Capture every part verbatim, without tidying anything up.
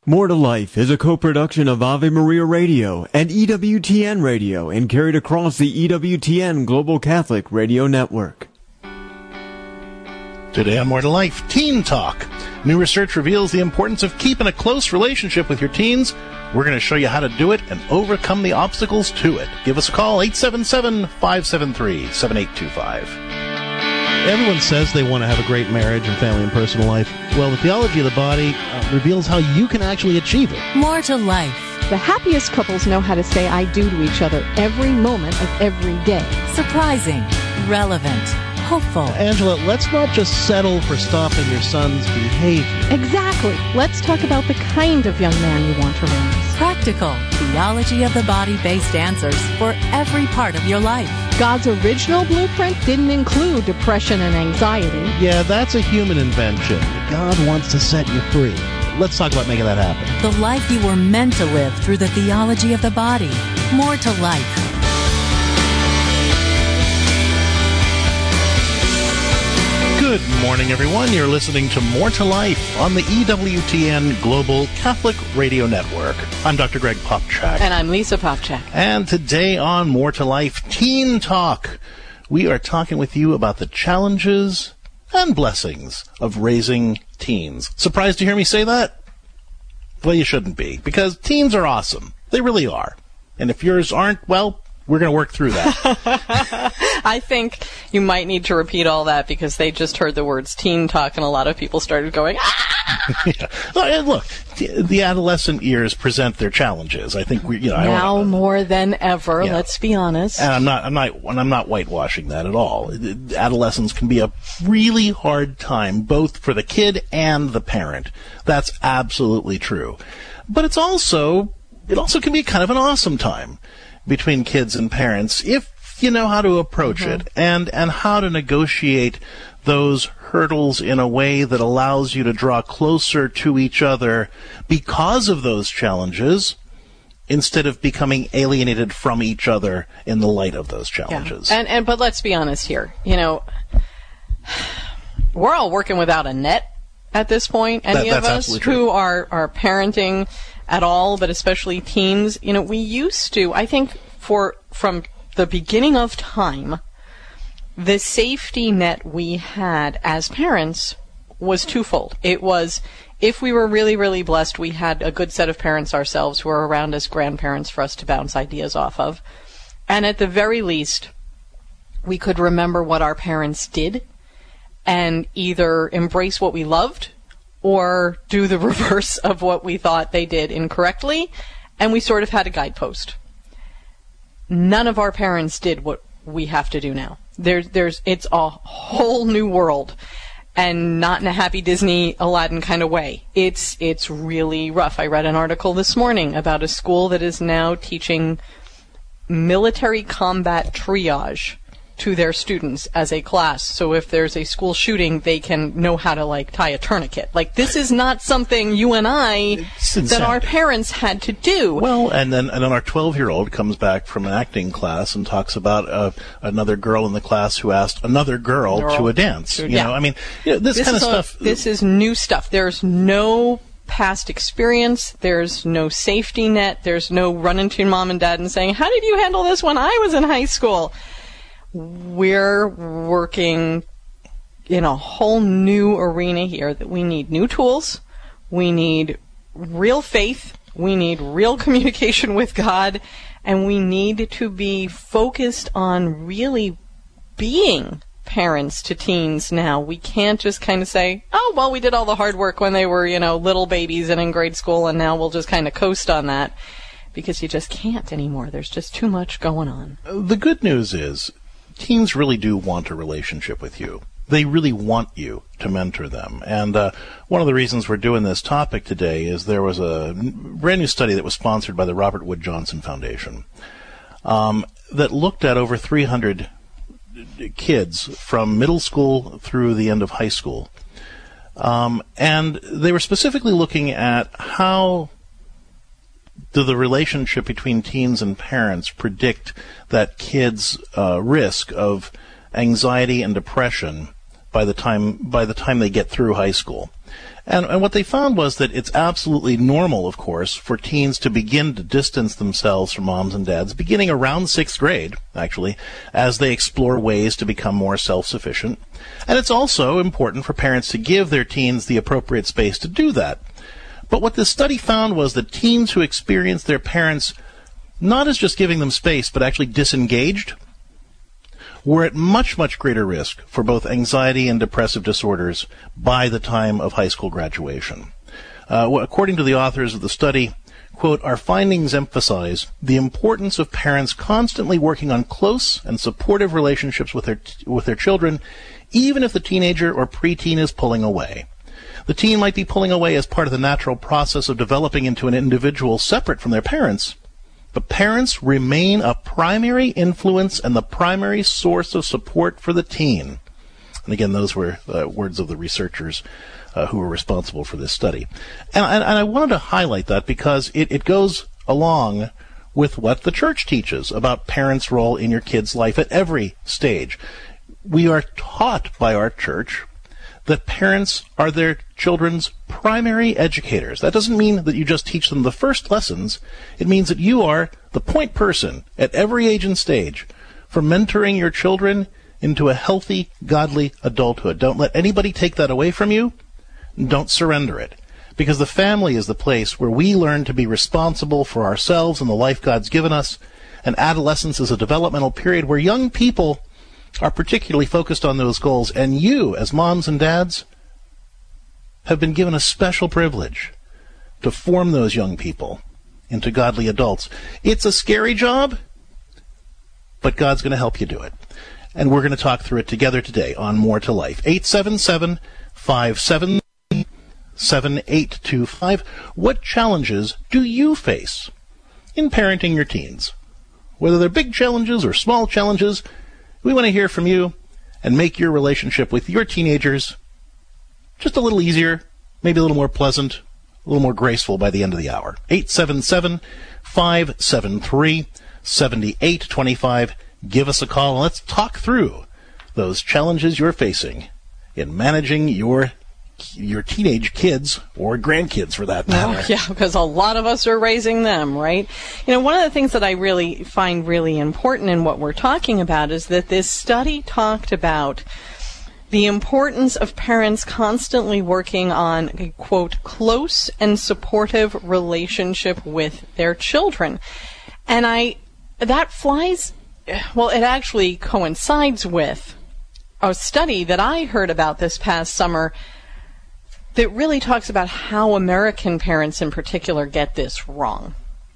More to Life is a co-production of Ave Maria Radio and E W T N Radio and carried across the E W T N Global Catholic Radio Network. Today on More to Life, Teen Talk. New research reveals the importance of keeping a close relationship with your teens. We're going to show you how to do it and overcome the obstacles to it. Give us a call, eight seven seven, five seven three, seven eight two five. Everyone says they want to have a great marriage and family and personal life. Well, the theology of the body uh, reveals how you can actually achieve it. More to Life. The happiest couples know how to say I do to each other every moment of every day. Surprising, relevant, hopeful. Angela, let's not just settle for stopping your son's behavior. Exactly. Let's talk about the kind of young man you want to raise. Practical, theology of the body-based answers for every part of your life. God's original blueprint didn't include depression and anxiety. Yeah, that's a human invention. God wants to set you free. Let's talk about making that happen. The life you were meant to live through the theology of the body. More to Life. Good morning, everyone. You're listening to More to Life on the E W T N Global Catholic Radio Network. I'm Doctor Greg Popchak. And I'm Lisa Popchak. And today on More to Life Teen Talk, we are talking with you about the challenges and blessings of raising teens. Surprised to hear me say that? Well, you shouldn't be, because teens are awesome. They really are. And if yours aren't, well, we're going to work through that. I think you might need to repeat all that because they just heard the words teen talk and a lot of people started going, ah! Yeah. Look, the adolescent years present their challenges. I think we, you know, now I wanna, more than ever. Yeah. Let's be honest. And I'm not, I'm not, and I'm not whitewashing that at all. Adolescence can be a really hard time, both for the kid and the parent. That's absolutely true. But it's also, it also can be kind of an awesome time between kids and parents if you know how to approach mm-hmm. it and, and how to negotiate those hurdles in a way that allows you to draw closer to each other because of those challenges instead of becoming alienated from each other in the light of those challenges. Yeah. And, and but let's be honest here. You know, we're all working without a net at this point. Any that, of us who are, are parenting at all, but especially teens, you know, we used to, I think for, from the beginning of time, the safety net we had as parents was twofold. It was, if we were really, really blessed, we had a good set of parents ourselves who were around as grandparents for us to bounce ideas off of. And at the very least, we could remember what our parents did and either embrace what we loved or do the reverse of what we thought they did incorrectly, and we sort of had a guidepost. None of our parents did what we have to do now. There's, there's, it's a whole new world, and not in a happy Disney Aladdin kind of way. It's, it's really rough. I read an article this morning about a school that is now teaching military combat triage to their students as a class. So if there's a school shooting, they can know how to, like, tie a tourniquet. Like, this is not something you and I, that our parents had to do. Well, and then and then our twelve-year-old comes back from an acting class and talks about uh, another girl in the class who asked another girl, girl. to a dance. To, you yeah. know, I mean, you know, this, this kind of stuff. A, this is new stuff. There's no past experience. There's no safety net. There's no running to your mom and dad and saying, how did you handle this when I was in high school? We're working in a whole new arena here that we need new tools, we need real faith, we need real communication with God, and we need to be focused on really being parents to teens now. We can't just kind of say, oh, well, we did all the hard work when they were, you know, little babies and in grade school, and now we'll just kind of coast on that, because you just can't anymore. There's just too much going on. The good news is, teens really do want a relationship with you. They really want you to mentor them. And uh, one of the reasons we're doing this topic today is there was a brand new study that was sponsored by the Robert Wood Johnson Foundation um, that looked at over three hundred kids from middle school through the end of high school. Um, and they were specifically looking at how do the relationship between teens and parents predict that kids' uh, risk of anxiety and depression by the time by the time they get through high school. And, and what they found was that it's absolutely normal, of course, for teens to begin to distance themselves from moms and dads, beginning around sixth grade, actually, as they explore ways to become more self-sufficient. And it's also important for parents to give their teens the appropriate space to do that. But what this study found was that teens who experienced their parents not as just giving them space, but actually disengaged, were at much, much greater risk for both anxiety and depressive disorders by the time of high school graduation. Uh, according to the authors of the study, quote, our findings emphasize the importance of parents constantly working on close and supportive relationships with their, with their children, even if the teenager or preteen is pulling away. The teen might be pulling away as part of the natural process of developing into an individual separate from their parents, but parents remain a primary influence and the primary source of support for the teen. And again, those were uh, words of the researchers uh, who were responsible for this study. And, and, and I wanted to highlight that because it, it goes along with what the church teaches about parents' role in your kid's life at every stage. We are taught by our church that parents are their children's primary educators. That doesn't mean that you just teach them the first lessons. It means that you are the point person at every age and stage for mentoring your children into a healthy, godly adulthood. Don't let anybody take that away from you. Don't surrender it. Because the family is the place where we learn to be responsible for ourselves and the life God's given us. And adolescence is a developmental period where young people are particularly focused on those goals, and you, as moms and dads, have been given a special privilege to form those young people into godly adults. It's a scary job, but God's going to help you do it. And we're going to talk through it together today on More to Life. eight seven seven, five seven three, seven eight two five. What challenges do you face in parenting your teens? Whether they're big challenges or small challenges, we want to hear from you and make your relationship with your teenagers just a little easier, maybe a little more pleasant, a little more graceful by the end of the hour. eight seven seven, five seven three, seven eight two five. Give us a call and let's talk through those challenges you're facing in managing your your teenage kids or grandkids, for that matter. Oh, yeah, because a lot of us are raising them, right? You know, one of the things that I really find really important in what we're talking about is that this study talked about the importance of parents constantly working on a, quote, close and supportive relationship with their children. And I, that flies, well, it actually coincides with a study that I heard about this past summer that really talks about how American parents in particular get this wrong.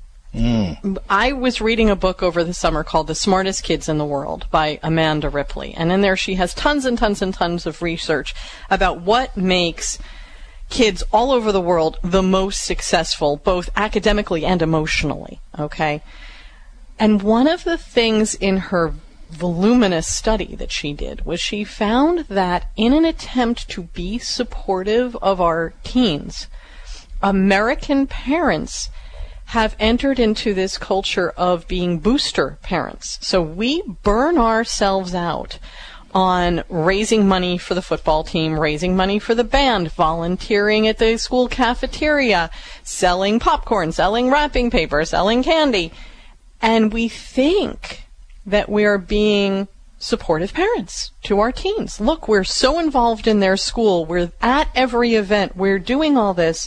Mm. I was reading a book over the summer called The Smartest Kids in the World by Amanda Ripley. And in there she has tons and tons and tons of research about what makes kids all over the world the most successful, both academically and emotionally. Okay? And one of the things in her voluminous study that she did was she found that in an attempt to be supportive of our teens, American parents have entered into this culture of being booster parents. So we burn ourselves out on raising money for the football team, raising money for the band, volunteering at the school cafeteria, selling popcorn, selling wrapping paper, selling candy. And we think that we are being supportive parents to our teens. Look, we're so involved in their school. We're at every event. We're doing all this.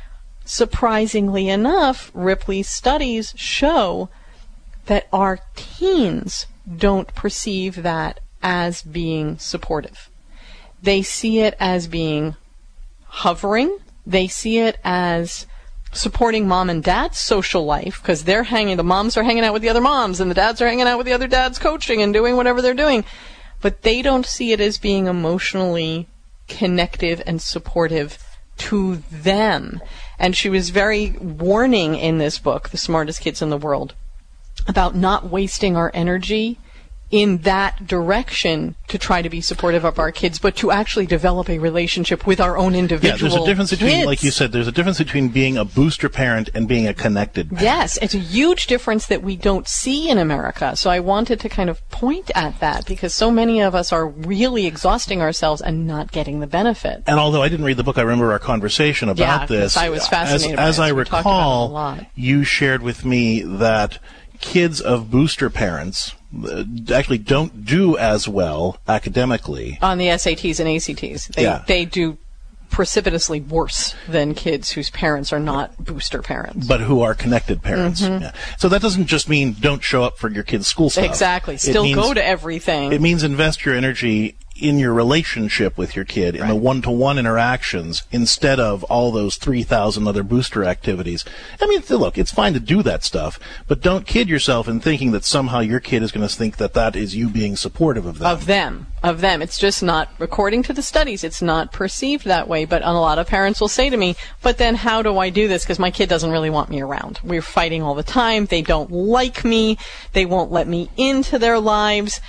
Surprisingly enough, Ripley's studies show that our teens don't perceive that as being supportive. They see it as being hovering. They see it as supporting mom and dad's social life, because they're hanging, the moms are hanging out with the other moms, and the dads are hanging out with the other dads, coaching and doing whatever they're doing. But they don't see it as being emotionally connective and supportive to them. And she was very warning in this book, The Smartest Kids in the World, about not wasting our energy in that direction to try to be supportive of our kids, but to actually develop a relationship with our own individual Yeah, there's a difference between, kids. like you said, there's a difference between being a booster parent and being a connected parent. Yes, it's a huge difference that we don't see in America. So I wanted to kind of point at that because so many of us are really exhausting ourselves and not getting the benefit. And although I didn't read the book, I remember our conversation about Yeah, 'cause this. I was fascinated by As, as it, I so we talked about it a recall, lot. you shared with me that kids of booster parents uh, actually don't do as well academically. On the S A Ts and A C Ts, they, Yeah. they do precipitously worse than kids whose parents are not booster parents. But who are connected parents. Mm-hmm. Yeah. So that doesn't just mean don't show up for your kids' school stuff. Exactly. It Still means- go to everything. It means invest your energy in your relationship with your kid, in the one-to-one interactions, instead of all those three thousand other booster activities. I mean, look, it's fine to do that stuff, but don't kid yourself in thinking that somehow your kid is going to think that that is you being supportive of them. Of them. Of them. It's just not, according to the studies, it's not perceived that way. But a lot of parents will say to me, but then how do I do this? Because my kid doesn't really want me around. We're fighting all the time. They don't like me. They won't let me into their lives.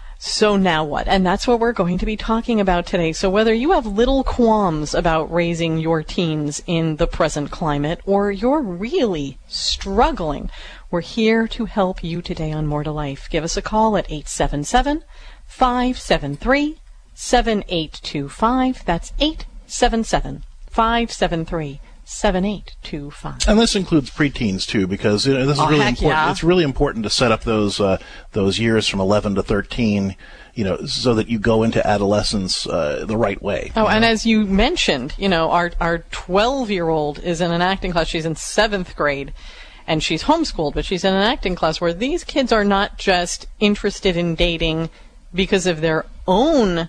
So now what? And that's what we're going to be talking about today. So whether you have little qualms about raising your teens in the present climate, or you're really struggling, we're here to help you today on More to Life. Give us a call at eight seven seven, five seven three, seven eight two five. That's eight seven seven, five seven three, seven eight two five. And this includes preteens too, because you know, this is Oh, really heck important. yeah. It's really important to set up those uh, those years from eleven to thirteen, you know, so that you go into adolescence uh, the right way. Oh, you and know? as you mentioned, you know, our our twelve-year-old is in an acting class. She's in seventh grade, and she's homeschooled, but she's in an acting class where these kids are not just interested in dating because of their own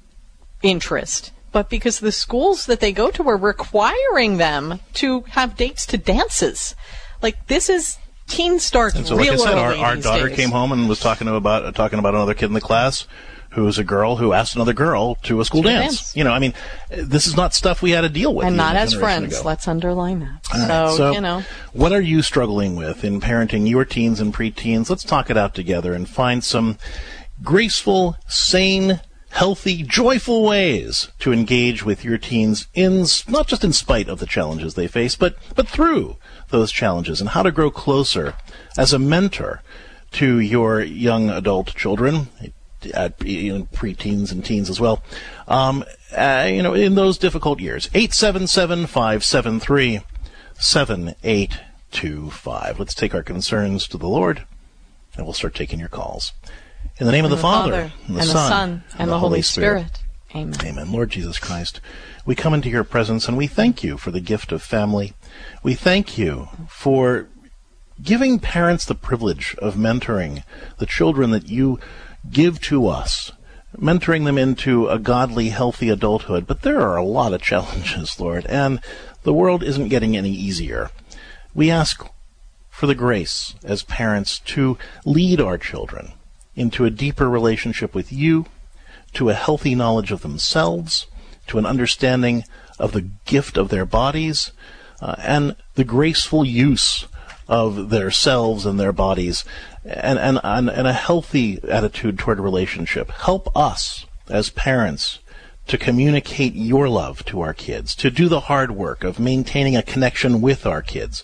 interest, but because the schools that they go to are requiring them to have dates to dances. Like, this is teen starts And so, like real I said, our, early our these daughter days. came home and was talking about uh, talking about another kid in the class who was a girl who asked another girl to a school To a dance. dance. You know, I mean, uh, this is not stuff we had to deal with. And even not a as generation friends. ago. Let's underline that. All right, So, so, you know. what are you struggling with in parenting your teens and preteens? Let's talk it out together and find some graceful, sane, healthy, joyful ways to engage with your teens in not just in spite of the challenges they face, but but through those challenges, and how to grow closer as a mentor to your young adult children, at you know, preteens and teens as well. Um, uh, you know, in those difficult years. eight seven seven, five seven three, seven eight two five. Let's take our concerns to the Lord, and we'll start taking your calls. In the name of the, the Father, Father, and the and the Son, Son, and the Holy Spirit. Amen. Amen. Lord Jesus Christ, we come into your presence and we thank you for the gift of family. We thank you for giving parents the privilege of mentoring the children that you give to us, mentoring them into a godly, healthy adulthood. But there are a lot of challenges, Lord, and the world isn't getting any easier. We ask for the grace as parents to lead our children into a deeper relationship with you, to a healthy knowledge of themselves, to an understanding of the gift of their bodies, uh, and the graceful use of their selves and their bodies, and, and, and, and a healthy attitude toward a relationship. Help us as parents to communicate your love to our kids, to do the hard work of maintaining a connection with our kids,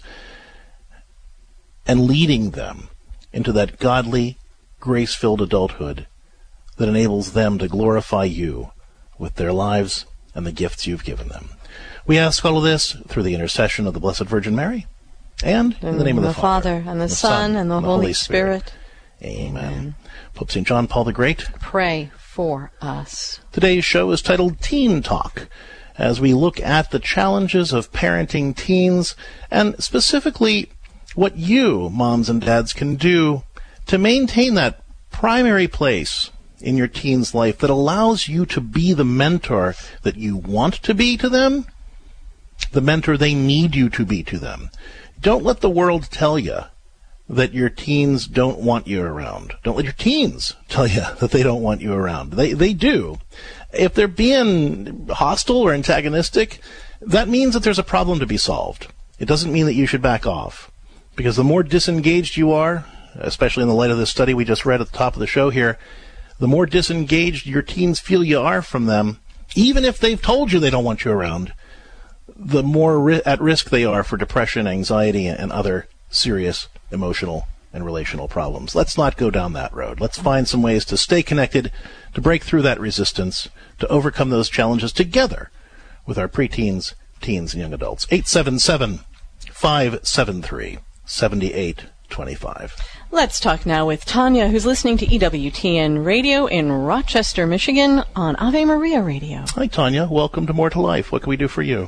and leading them into that godly, grace-filled adulthood that enables them to glorify you with their lives and the gifts you've given them. We ask all of this through the intercession of the Blessed Virgin Mary, and in, in the name of the, the Father, Father, and the Son, and the Holy Spirit. Amen. Amen. Pope Saint John Paul the Great. Pray for us. Today's show is titled Teen Talk, as we look at the challenges of parenting teens, and specifically what you, moms and dads, can do to maintain that primary place in your teen's life that allows you to be the mentor that you want to be to them, the mentor they need you to be to them. Don't let the world tell you that your teens don't want you around. Don't let your teens tell you that they don't want you around. They they do. If they're being hostile or antagonistic, that means that there's a problem to be solved. It doesn't mean that you should back off, because the more disengaged you are, especially in the light of this study we just read at the top of the show here, the more disengaged your teens feel you are from them, even if they've told you they don't want you around, the more ri- at risk they are for depression, anxiety, and other serious emotional and relational problems. Let's not go down that road. Let's find some ways to stay connected, to break through that resistance, to overcome those challenges together with our preteens, teens, and young adults. eight seven seven, five seven three, seven eight two five. Let's talk now with Tanya, who's listening to E W T N Radio in Rochester, Michigan on Ave Maria Radio. Hi, Tanya. Welcome to More to Life. What can we do for you?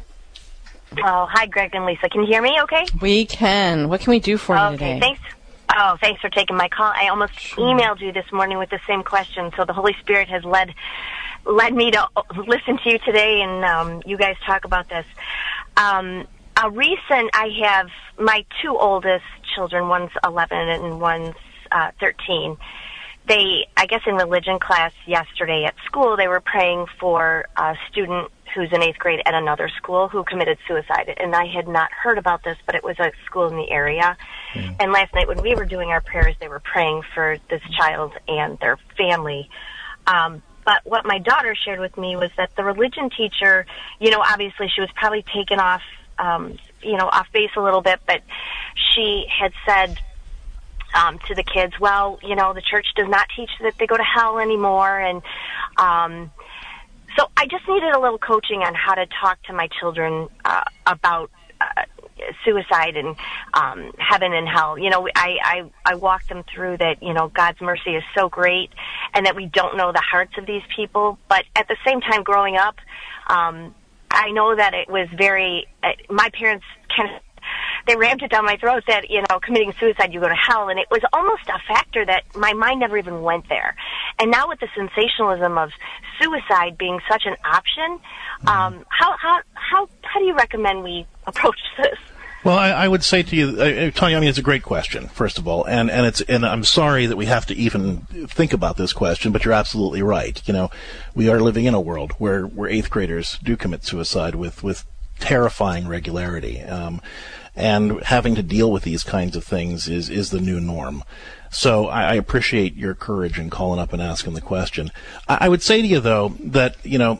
Oh, hi, Greg and Lisa. Can you hear me okay? We can. What can we do for okay, you today? Okay, thanks. Oh, thanks for taking my call. I almost sure. emailed you this morning with the same question, so the Holy Spirit has led led me to listen to you today, and um, you guys talk about this. Um, a recent, I have my two oldest children, one's eleven and one's uh, thirteen. They, I guess in religion class yesterday at school, they were praying for a student who's in eighth grade at another school who committed suicide. And I had not heard about this, but it was a school in the area. Mm. And last night when we were doing our prayers, they were praying for this child and their family. Um, but what my daughter shared with me was that the religion teacher, you know, obviously she was probably taken off, um, you know, off base a little bit, but she had said um, to the kids, well, you know, the church does not teach that they go to hell anymore. And, um, So I just needed a little coaching on how to talk to my children uh, about uh, suicide and um, heaven and hell. You know, I, I, I walked them through that, you know, God's mercy is so great and that we don't know the hearts of these people. But at the same time, growing up, um, I know that it was very, uh, my parents kind of, they rammed it down my throat that, you know, committing suicide, you go to hell. And it was almost a factor that my mind never even went there. And now with the sensationalism of suicide being such an option, um, how, how, how, how do you recommend we approach this? Well, I, I would say to you, uh, Tanya, I mean, it's a great question, first of all, and, and it's, and I'm sorry that we have to even think about this question, but you're absolutely right. You know, we are living in a world where, where eighth graders do commit suicide with, with terrifying regularity. Um, and having to deal with these kinds of things is, is the new norm. So I, I appreciate your courage in calling up and asking the question. I, I would say to you, though, that, you know,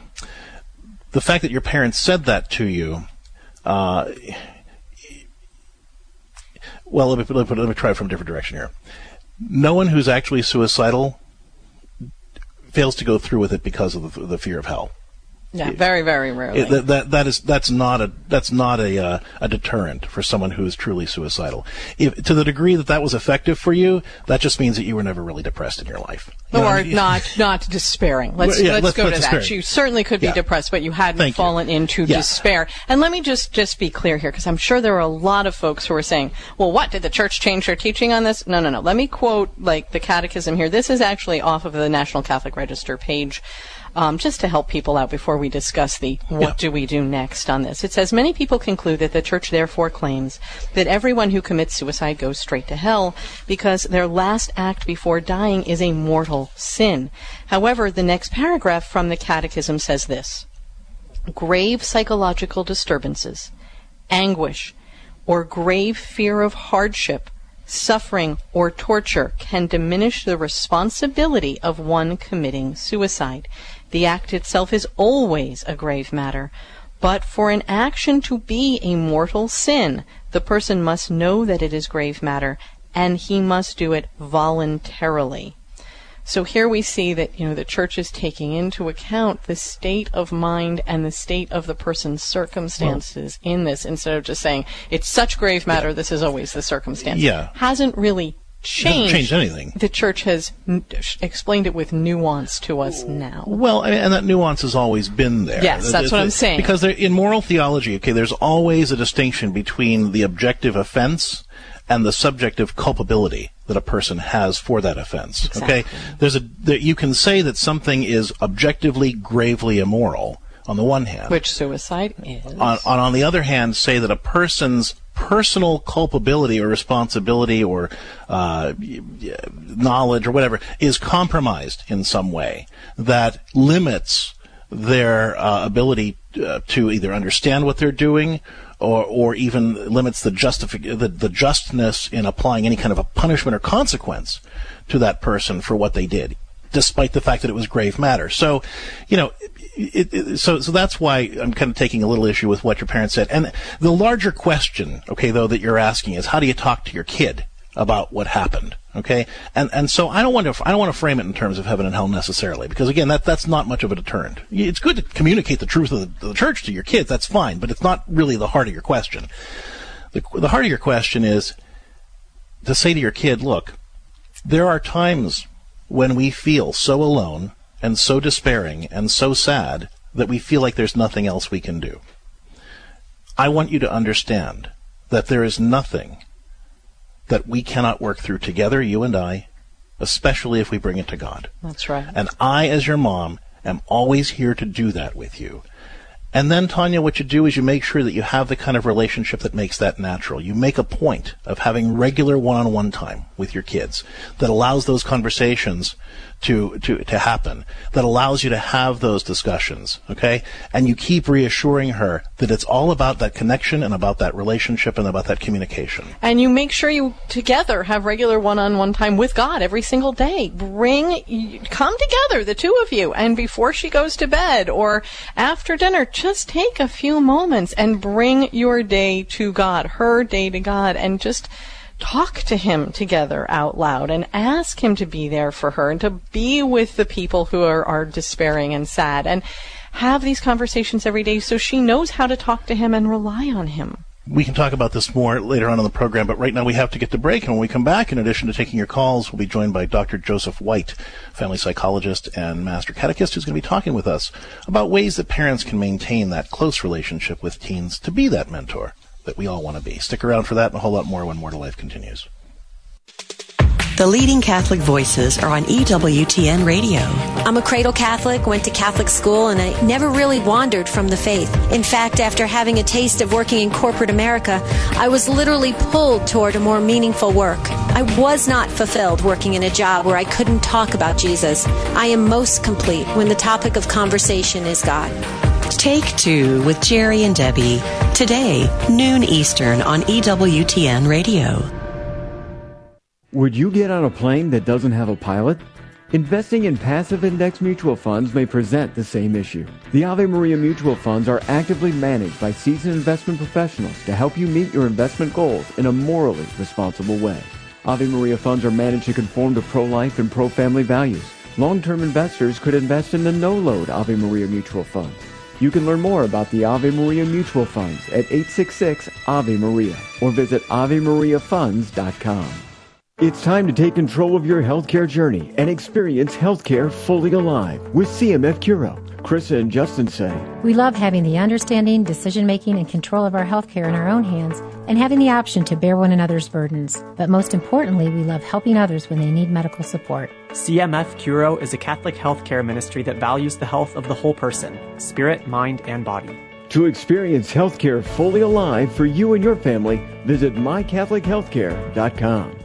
the fact that your parents said that to you, uh, well, let me, let me, let me try it from a different direction here. No one who's actually suicidal fails to go through with it because of the, the fear of hell. Yeah, very, very rarely. It, that, that that is that's not a that's not a uh, a deterrent for someone who is truly suicidal. If, to the degree that that was effective for you, that just means that you were never really depressed in your life. You or know, I mean, not not despairing. Let's yeah, let's, let's go let's to despairing. that. You certainly could be yeah. depressed, but you hadn't Thank fallen you. into yeah. despair. And let me just just be clear here, because I'm sure there are a lot of folks who are saying, "Well, what did the church change their teaching on this?" No, no, no. Let me quote like the Catechism here. This is actually off of the National Catholic Register page. Um, just to help people out before we discuss the what yeah. do we do next on this. It says, many people conclude that the church therefore claims that everyone who commits suicide goes straight to hell because their last act before dying is a mortal sin. However, the next paragraph from the Catechism says this: grave psychological disturbances, anguish, or grave fear of hardship, suffering, or torture can diminish the responsibility of one committing suicide. The act itself is always a grave matter, but for an action to be a mortal sin, the person must know that it is grave matter, and he must do it voluntarily. So here we see that, you know, the church is taking into account the state of mind and the state of the person's circumstances well, in this, instead of just saying, it's such grave matter, yeah. this is always the circumstance. Yeah. Hasn't really changed. Hasn't changed anything. The church has n- explained it with nuance to us now. Well, and that nuance has always been there. Yes, that's what I'm saying. Because there, in moral theology, okay, there's always a distinction between the objective offense and the subjective culpability that a person has for that offense. Exactly. Okay, there's a there, you can say that something is objectively gravely immoral on the one hand, which suicide is. On, on, on the other hand, say that a person's personal culpability or responsibility or uh, knowledge or whatever is compromised in some way that limits their uh, ability uh, to either understand what they're doing or, or even limits the, justific- the, the justness in applying any kind of a punishment or consequence to that person for what they did, despite the fact that it was grave matter. So, you know, it, it, so so that's why I'm kind of taking a little issue with what your parents said. And the larger question, okay, though, that you're asking is, how do you talk to your kid about what happened? Okay, and and so I don't want to I don't want to frame it in terms of heaven and hell necessarily, because again, that that's not much of a deterrent. It's good to communicate the truth of the, the church to your kids. That's fine, but it's not really the heart of your question. The, the heart of your question is to say to your kid, look, there are times when we feel so alone and so despairing and so sad that we feel like there's nothing else we can do. I want you to understand that there is nothing that we cannot work through together, you and I, especially if we bring it to God. That's right. And I, as your mom, am always here to do that with you. And then, Tanya, what you do is you make sure that you have the kind of relationship that makes that natural. You make a point of having regular one-on-one time with your kids that allows those conversations to, to, to happen, that allows you to have those discussions, okay? And you keep reassuring her that it's all about that connection and about that relationship and about that communication. And you make sure you together have regular one-on-one time with God every single day. Bring, come together, the two of you, and before she goes to bed or after dinner, just take a few moments and bring your day to God, her day to God, and just talk to him together out loud and ask him to be there for her and to be with the people who are, are despairing and sad, and have these conversations every day so she knows how to talk to him and rely on him. We can talk about this more later on in the program, but right now we have to get to break. And when we come back, in addition to taking your calls, we'll be joined by Doctor Joseph White, family psychologist and master catechist, who's going to be talking with us about ways that parents can maintain that close relationship with teens to be that mentor that we all want to be. Stick around for that and a whole lot more when More to Life continues. The leading Catholic voices are on E W T N Radio. I'm a cradle Catholic, went to Catholic school, and I never really wandered from the faith. In fact, after having a taste of working in corporate America, I was literally pulled toward a more meaningful work. I was not fulfilled working in a job where I couldn't talk about Jesus. I am most complete when the topic of conversation is God. Take Two with Jerry and Debbie, today, noon Eastern on E W T N Radio. Would you get on a plane that doesn't have a pilot? Investing in passive index mutual funds may present the same issue. The Ave Maria mutual funds are actively managed by seasoned investment professionals to help you meet your investment goals in a morally responsible way. Ave Maria funds are managed to conform to pro-life and pro-family values. Long-term investors could invest in the no-load Ave Maria mutual funds. You can learn more about the Ave Maria mutual funds at eight six six Ave Maria or visit ave maria funds dot com. It's time to take control of your healthcare journey and experience healthcare fully alive with C M F Curo. Krista and Justin say, we love having the understanding, decision-making, and control of our healthcare in our own hands and having the option to bear one another's burdens. But most importantly, we love helping others when they need medical support. C M F Curo is a Catholic healthcare ministry that values the health of the whole person, spirit, mind, and body. To experience healthcare fully alive for you and your family, visit my catholic healthcare dot com.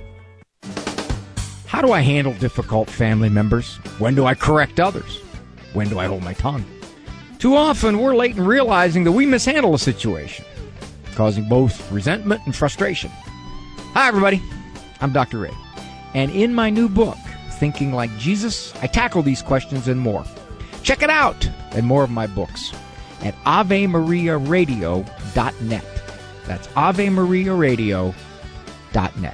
How do I handle difficult family members? When do I correct others? When do I hold my tongue? Too often, we're late in realizing that we mishandle a situation, causing both resentment and frustration. Hi, everybody. I'm Doctor Ray. And in my new book, Thinking Like Jesus, I tackle these questions and more. Check it out and more of my books at ave maria radio dot net. That's ave maria radio dot net.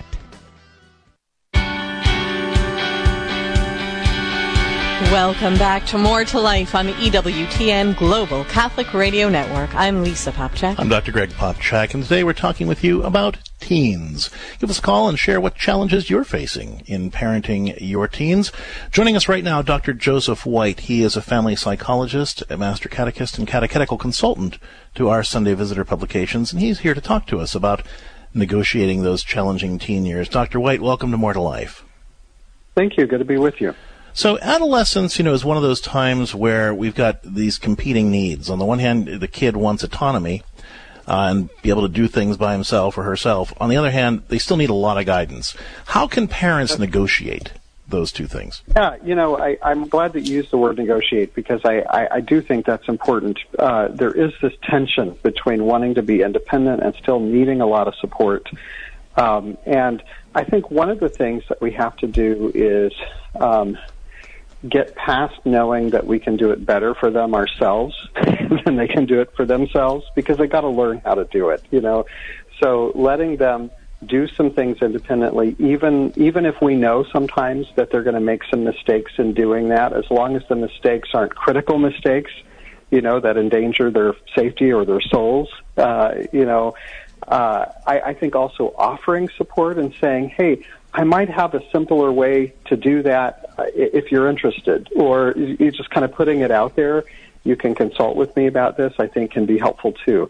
Welcome back to More to Life on the E W T N Global Catholic Radio Network. I'm Lisa Popchak. I'm Doctor Greg Popchak, and today we're talking with you about teens. Give us a call and share what challenges you're facing in parenting your teens. Joining us right now, Doctor Joseph White. He is a family psychologist, a master catechist, and catechetical consultant to our Sunday Visitor publications, and he's here to talk to us about negotiating those challenging teen years. Doctor White, welcome to More to Life. Thank you. Good to be with you. So adolescence, you know, is one of those times where we've got these competing needs. On the one hand, the kid wants autonomy uh, and be able to do things by himself or herself. On the other hand, they still need a lot of guidance. How can parents negotiate those two things? Yeah, you know, I, I'm glad that you used the word negotiate, because I, I, I do think that's important. Uh, there is this tension between wanting to be independent and still needing a lot of support. Um, and I think one of the things that we have to do is um, get past knowing that we can do it better for them ourselves than they can do it for themselves, because they got to learn how to do it, you know. So letting them do some things independently, even even if we know sometimes that they're going to make some mistakes in doing that, as long as the mistakes aren't critical mistakes, you know, that endanger their safety or their souls, uh, you know, uh, I, I think also offering support and saying, hey, I might have a simpler way to do that uh, if you're interested, or you just kind of putting it out there. You can consult with me about this, I think can be helpful too.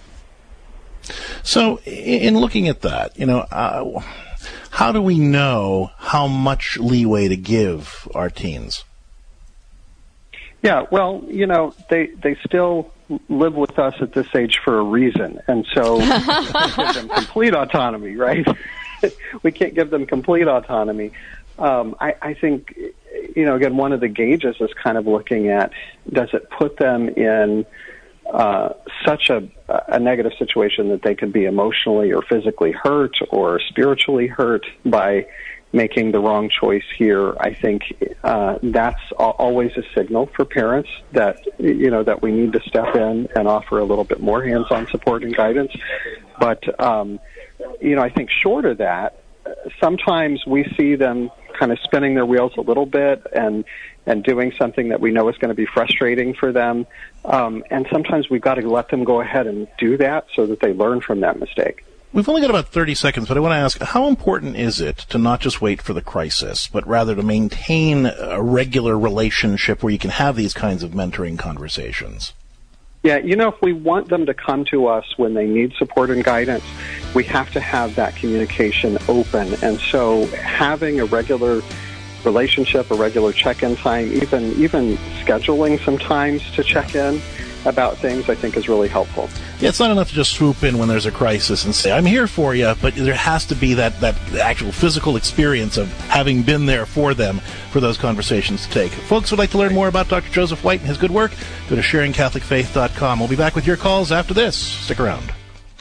So, in looking at that, you know, uh, how do we know how much leeway to give our teens? Yeah, well, you know, they they still live with us at this age for a reason, and so we can't give them complete autonomy, right? We can't give them complete autonomy. Um, I, I think, you know, again, one of the gauges is kind of looking at, does it put them in Uh, such a, a negative situation that they could be emotionally or physically hurt or spiritually hurt by making the wrong choice here. I think uh, that's always a signal for parents that, you know, that we need to step in and offer a little bit more hands-on support and guidance. But, um, you know, I think short of that, sometimes we see them kind of spinning their wheels a little bit and and doing something that we know is going to be frustrating for them. Um, and sometimes we've got to let them go ahead and do that so that they learn from that mistake. We've only got about thirty seconds, but I want to ask, how important is it to not just wait for the crisis, but rather to maintain a regular relationship where you can have these kinds of mentoring conversations? Yeah, you know, if we want them to come to us when they need support and guidance, we have to have that communication open. And so having a regular relationship, a regular check-in time, even even scheduling some times to check in about things, I think is really helpful. Yeah, it's not enough to just swoop in when there's a crisis and say, I'm here for you, but there has to be that, that actual physical experience of having been there for them for those conversations to take. If folks would like to learn more about Doctor Joseph White and his good work, go to sharing catholic faith dot com. We'll be back with your calls after this. Stick around.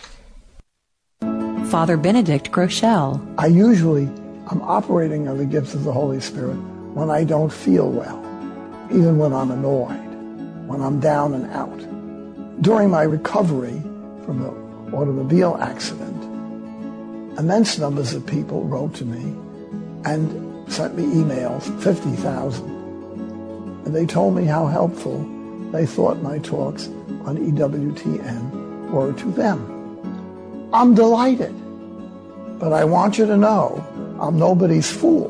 Father Benedict Groeschel. I usually I'm operating on the gifts of the Holy Spirit when I don't feel well, even when I'm annoyed, when I'm down and out. During my recovery from the automobile accident, immense numbers of people wrote to me and sent me emails, fifty thousand. And they told me how helpful they thought my talks on E W T N were to them. I'm delighted, but I want you to know I'm nobody's fool.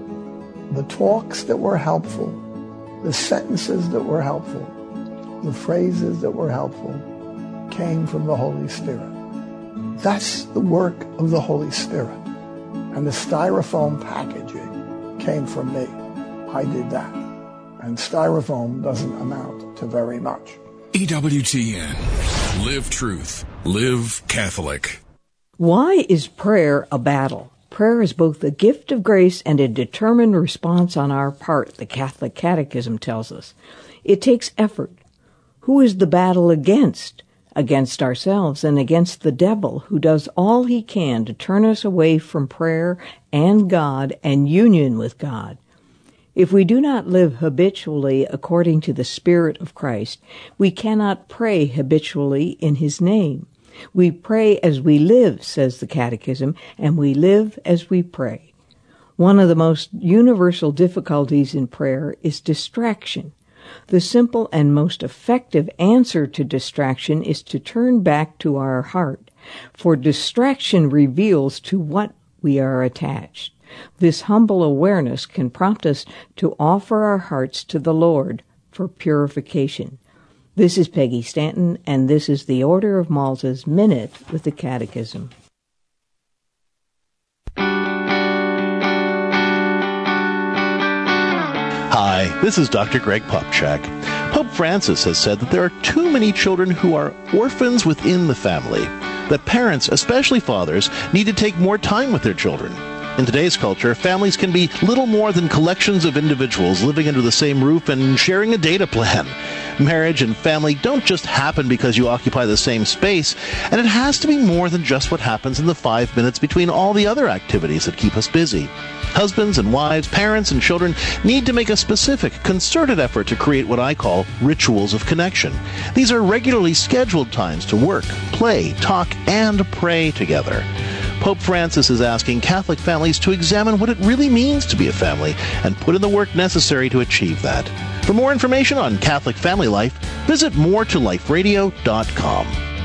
The talks that were helpful, the sentences that were helpful, the phrases that were helpful came from the Holy Spirit. That's the work of the Holy Spirit. And the styrofoam packaging came from me. I did that. And styrofoam doesn't amount to very much. E W T N. Live truth. Live Catholic. Why is prayer a battle? Prayer is both a gift of grace and a determined response on our part, the Catholic Catechism tells us. It takes effort. Who is the battle against? Against ourselves and against the devil, who does all he can to turn us away from prayer and God and union with God. If we do not live habitually according to the Spirit of Christ, we cannot pray habitually in his name. We pray as we live, says the Catechism, and we live as we pray. One of the most universal difficulties in prayer is distraction. The simple and most effective answer to distraction is to turn back to our heart, for distraction reveals to what we are attached. This humble awareness can prompt us to offer our hearts to the Lord for purification. This is Peggy Stanton, and this is the Order of Malta's Minute with the Catechism. Hi, this is Doctor Greg Popchak. Pope Francis has said that there are too many children who are orphans within the family, that parents, especially fathers, need to take more time with their children. In today's culture, families can be little more than collections of individuals living under the same roof and sharing a data plan. Marriage and family don't just happen because you occupy the same space, and it has to be more than just what happens in the five minutes between all the other activities that keep us busy. Husbands and wives, parents and children need to make a specific, concerted effort to create what I call rituals of connection. These are regularly scheduled times to work, play, talk, and pray together. Pope Francis is asking Catholic families to examine what it really means to be a family and put in the work necessary to achieve that. For more information on Catholic family life, visit more to life radio dot com.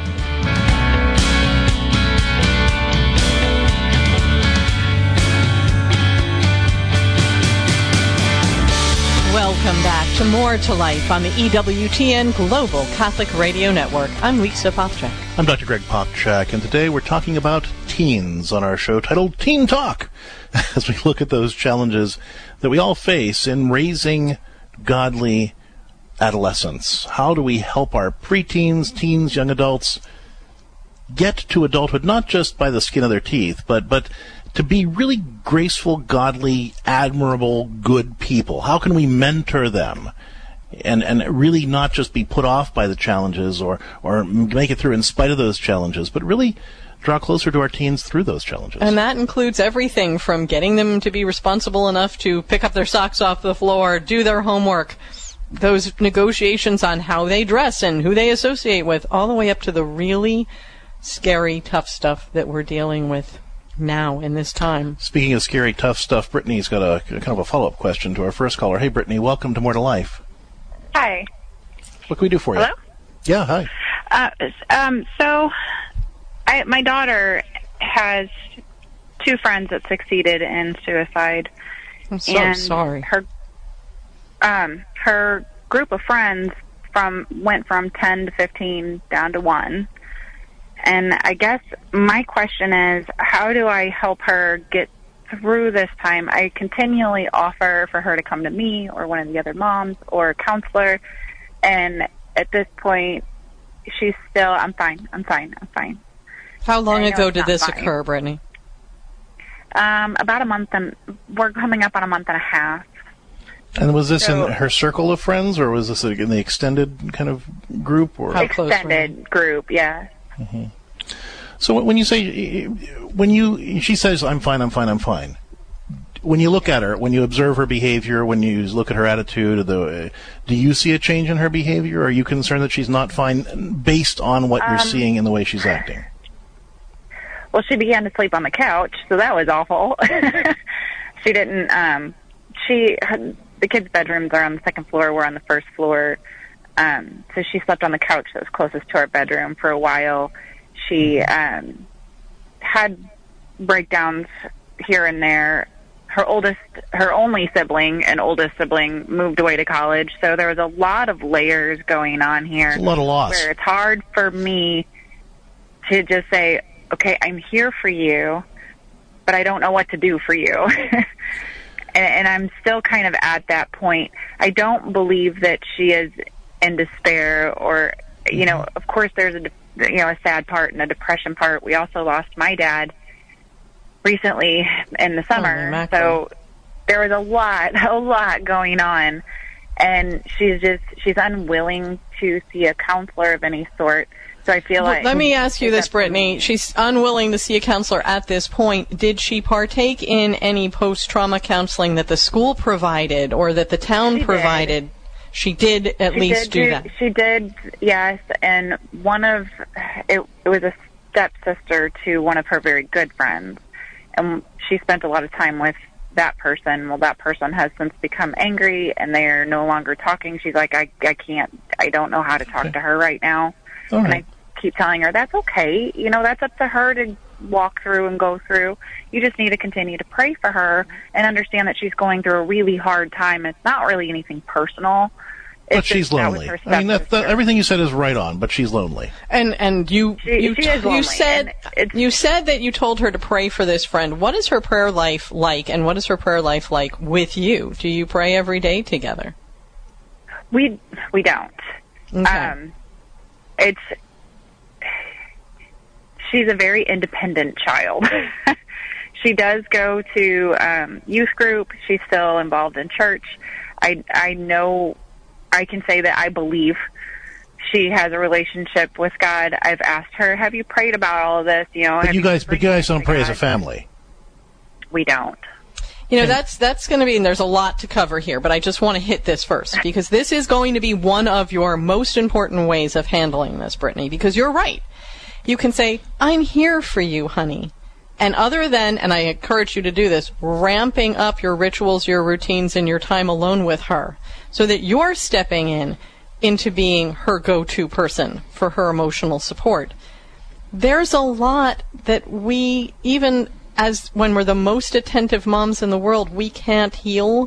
Welcome back to More to Life on the E W T N Global Catholic Radio Network. I'm Lisa Popchak. I'm Doctor Greg Popchak, and today we're talking about teens on our show titled Teen Talk, as we look at those challenges that we all face in raising godly adolescents. How do we help our preteens, teens, young adults get to adulthood, not just by the skin of their teeth, but but to be really graceful, godly, admirable, good people? How can we mentor them and and really not just be put off by the challenges or, or make it through in spite of those challenges, but really draw closer to our teens through those challenges? And that includes everything from getting them to be responsible enough to pick up their socks off the floor, do their homework, those negotiations on how they dress and who they associate with, all the way up to the really scary, tough stuff that we're dealing with now in this time. Speaking of scary, tough stuff, Brittany's got a kind of a follow-up question to our first caller. Hey, Brittany, welcome to More to Life. Hi. What can we do for you? Hello? Yeah, hi. Uh, um, so, I, my daughter has two friends that succeeded in suicide. I'm so and sorry. Her, um, her group of friends from went from ten to fifteen down to one. And I guess my question is, how do I help her get through this time? I continually offer for her to come to me or one of the other moms or a counselor. And at this point, she's still, I'm fine, I'm fine, I'm fine. How long ago did this fine. occur, Brittany? Um, about a month, and we're coming up on a month and a half. And was this So- in her circle of friends, or was this in the extended kind of group? Or Extended group, yeah. Mm-hmm. So when you say, when you, she says, I'm fine, I'm fine, I'm fine. When you look at her, when you observe her behavior, when you look at her attitude, the, do you see a change in her behavior? Or are you concerned that she's not fine based on what you're Um, seeing in the way she's acting? Well, she began to sleep on the couch, so that was awful. She didn't, um, she, her, the kids' bedrooms are on the second floor, we're on the first floor. Um, so she slept on the couch that was closest to our bedroom for a while. She, um, had breakdowns here and there. Her oldest, her only sibling and oldest sibling moved away to college, so there was a lot of layers going on here. It's a lot of loss. Where it's hard for me to just say, okay, I'm here for you, but I don't know what to do for you. and, and I'm still kind of at that point. I don't believe that she is in despair or, you know, of course there's a, you know, a sad part and a depression part. We also lost my dad recently in the summer. So there was a lot, a lot going on. And she's just, she's unwilling to see a counselor of any sort. So I feel Well, like... let me ask you this, Brittany. She's unwilling to see a counselor at this point. Did she partake in any post-trauma counseling that the school provided or that the town She provided? did. She did at She least did do that. She did, yes. And one of, it, it was a stepsister to one of her very good friends. And she spent a lot of time with that person. Well, that person has since become angry and they're no longer talking. She's like, I, I can't, I don't know how to talk to her right now. All and right. I keep telling her, that's okay. You know, that's up to her to walk through and go through. You just need to continue to pray for her and understand that she's going through a really hard time. It's not really anything personal. But It's she's just that was lonely. her I mean, that, that, everything you said is right on, but she's lonely. And and you She- you, she is you lonely, said you said that you told her to pray for this friend. What is her prayer life like, and what is her prayer life like with you? Do you pray every day together? We we don't. Okay. Um, it's she's a very independent child. she does go to um, youth group. She's still involved in church. I, I know I can say that I believe she has a relationship with God. I've asked her, have you prayed about all of this? You know, But have you guys, but you guys don't pray as a God? family. We don't. You know, that's that's going to be, and there's a lot to cover here, but I just want to hit this first, because this is going to be one of your most important ways of handling this, Brittany, because you're right. You can say, I'm here for you, honey. And other than, and I encourage you to do this, ramping up your rituals, your routines, and your time alone with her, so that you're stepping in into being her go-to person for her emotional support. There's a lot that we, even as when we're the most attentive moms in the world, we can't heal,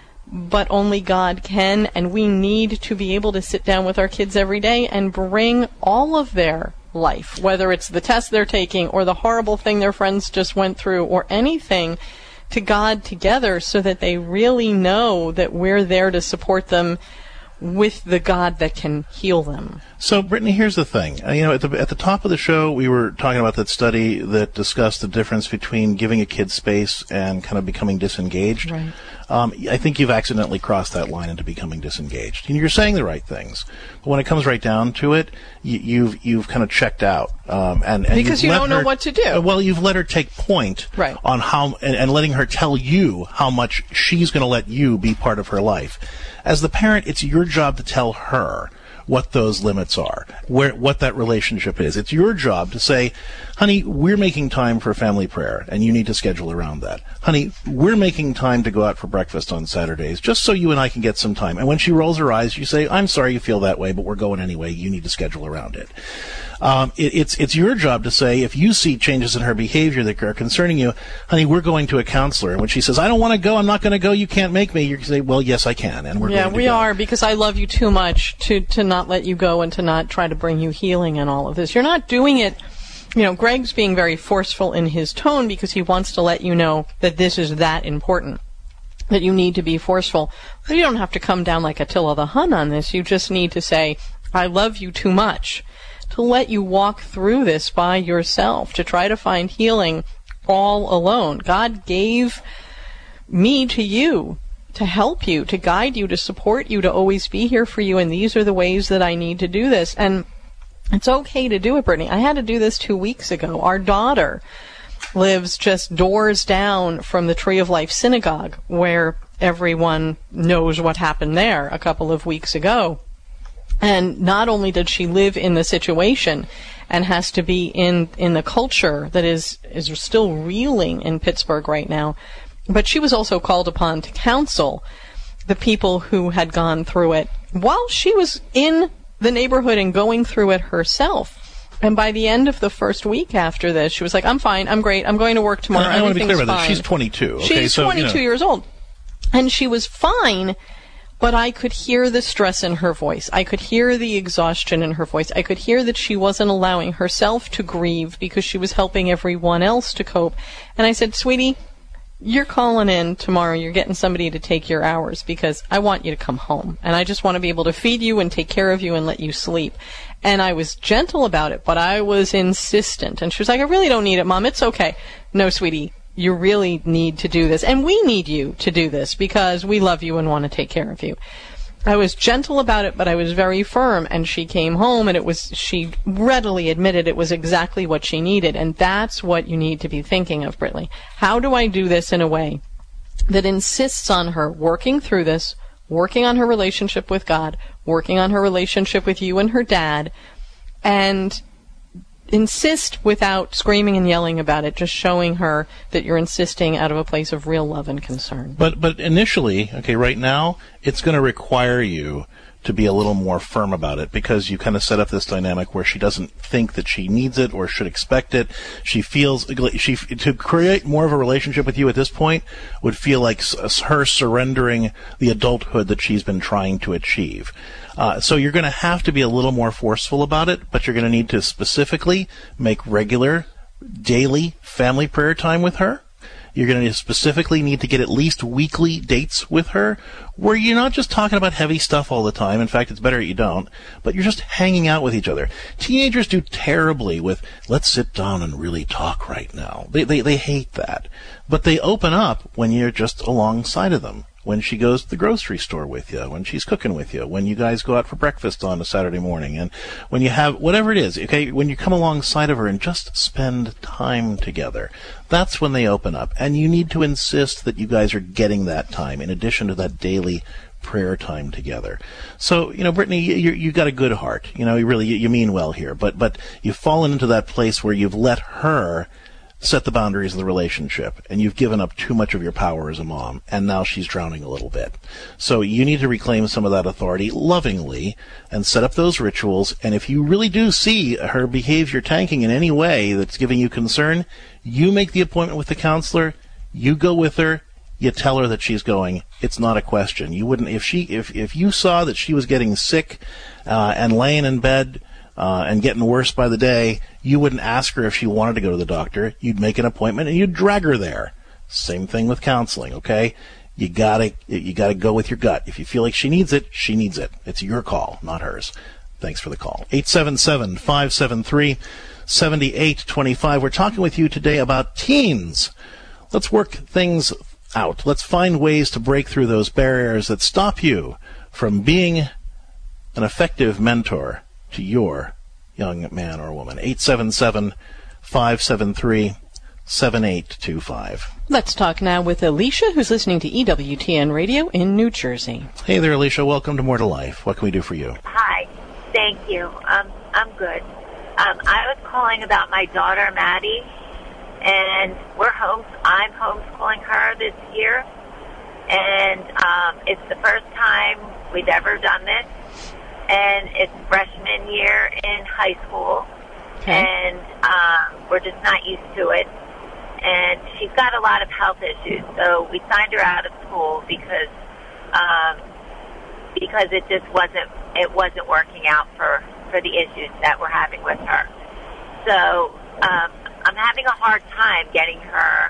but only God can, and we need to be able to sit down with our kids every day and bring all of their life, whether it's the test they're taking or the horrible thing their friends just went through or anything, to God together, so that they really know that we're there to support them with the God that can heal them. So, Brittany, here's the thing. Uh, you know, at the at the top of the show, we were talking about that study that discussed the difference between giving a kid space and kind of becoming disengaged. Right. Um, I think you've accidentally crossed that line into becoming disengaged. And you're saying the right things, but when it comes right down to it, you, you've you've kind of checked out. Um, and, and because you don't know what to do. Uh, well, you've let her take point right. on how, and, and letting her tell you how much she's going to let you be part of her life. As the parent, it's your job to tell her what those limits are, where what that relationship is. It's your job to say, honey, we're making time for family prayer, and you need to schedule around that. Honey, we're making time to go out for breakfast on Saturdays, just so you and I can get some time. And when she rolls her eyes, you say, I'm sorry you feel that way, but we're going anyway. You need to schedule around it. Um, it, it's it's your job to say, if you see changes in her behavior that are concerning you, honey, we're going to a counselor. And when she says, I don't want to go, I'm not going to go, you can't make me, you say, well, yes, I can, and we're yeah, going to we go. are, because I love you too much to, to not let you go and to not try to bring you healing and all of this. You're not doing it, you know, Greg's being very forceful in his tone because he wants to let you know that this is that important, that you need to be forceful. But you don't have to come down like Attila the Hun on this. You just need to say, I love you too much, to let you walk through this by yourself, to try to find healing all alone. God gave me to you to help you, to guide you, to support you, to always be here for you, and these are the ways that I need to do this. And it's okay to do it, Brittany. I had to do this two weeks ago. Our daughter lives just doors down from the Tree of Life Synagogue, where everyone knows what happened there a couple of weeks ago. And not only did she live in the situation and has to be in, in the culture that is, is still reeling in Pittsburgh right now, but she was also called upon to counsel the people who had gone through it while she was in the neighborhood and going through it herself. And by the end of the first week after this, she was like, I'm fine, I'm great, I'm going to work tomorrow. I, I want to be clear about fine. that. She's twenty-two. Okay, She's so, twenty-two you know. years old. And she was fine, but I could hear the stress in her voice. I could hear the exhaustion in her voice. I could hear that she wasn't allowing herself to grieve because she was helping everyone else to cope. And I said, sweetie, you're calling in tomorrow. You're getting somebody to take your hours because I want you to come home. And I just want to be able to feed you and take care of you and let you sleep. And I was gentle about it, but I was insistent. And she was like, I really don't need it, Mom. It's okay. No, sweetie. You really need to do this. And we need you to do this because we love you and want to take care of you. I was gentle about it, but I was very firm. And she came home and it was, she readily admitted it was exactly what she needed. And that's what you need to be thinking of, Brittany. How do I do this in a way that insists on her working through this, working on her relationship with God, working on her relationship with you and her dad, and insist without screaming and yelling about it, just showing her that you're insisting out of a place of real love and concern. But but initially, okay, right now, it's going to require you to be a little more firm about it because you kind of set up this dynamic where she doesn't think that she needs it or should expect it. She feels she to create more of a relationship with you at this point would feel like her surrendering the adulthood that she's been trying to achieve. Uh, so you're going to have to be a little more forceful about it, but you're going to need to specifically make regular, daily family prayer time with her. You're going to specifically need to get at least weekly dates with her where you're not just talking about heavy stuff all the time. In fact, it's better you don't, but you're just hanging out with each other. Teenagers do terribly with, let's sit down and really talk right now. They, they, they hate that. But they open up when you're just alongside of them. When she goes to the grocery store with you, when she's cooking with you, when you guys go out for breakfast on a Saturday morning, and when you have, whatever it is, okay, when you come alongside of her and just spend time together, that's when they open up. And you need to insist that you guys are getting that time in addition to that daily prayer time together. So, you know, Brittany, you, you got a good heart. You know, you really, you, you mean well here, but, but you've fallen into that place where you've let her set the boundaries of the relationship, and you've given up too much of your power as a mom, and now she's drowning a little bit. So you need to reclaim some of that authority lovingly and set up those rituals, and if you really do see her behavior tanking in any way that's giving you concern, you make the appointment with the counselor, you go with her, you tell her that she's going. It's not a question. You wouldn't, if she, if, if you saw that she was getting sick, uh, and laying in bed, Uh, and getting worse by the day, you wouldn't ask her if she wanted to go to the doctor. You'd make an appointment and you'd drag her there. Same thing with counseling, okay? You gotta, you gotta go with your gut. If you feel like she needs it, she needs it. It's your call, not hers. Thanks for the call. eight seven seven, five seven three, seven eight two five. We're talking with you today about teens. Let's work things out. Let's find ways to break through those barriers that stop you from being an effective mentor to your young man or woman. eight seven seven, five seven three, seven eight two five. Let's talk now with Alicia, who's listening to E W T N Radio in New Jersey. Hey there, Alicia. Welcome to More to Life. What can we do for you? Hi. Thank you. Um, I'm good. Um, I was calling about my daughter, Maddie, and we're home. I'm homeschooling her this year, and um, it's the first time we've ever done this. And it's freshman year in high school, okay. and um, we're just not used to it. And she's got a lot of health issues, so we signed her out of school because um, because it just wasn't it wasn't working out for, for the issues that we're having with her. So um, I'm having a hard time getting her